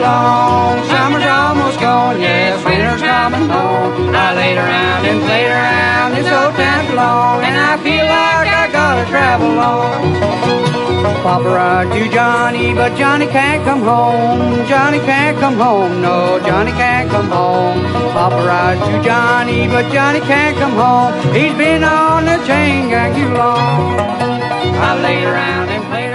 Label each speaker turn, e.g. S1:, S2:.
S1: long. Summer's almost gone, yes, winter's coming home. I laid around and played around this old town too long, and I feel like I gotta travel on. Papa ride to Johnny, but Johnny can't come home. Johnny can't come home, no, Johnny can't come home. Papa ride to Johnny, but Johnny can't come home. He's been on the chain gang too long. I laid around and played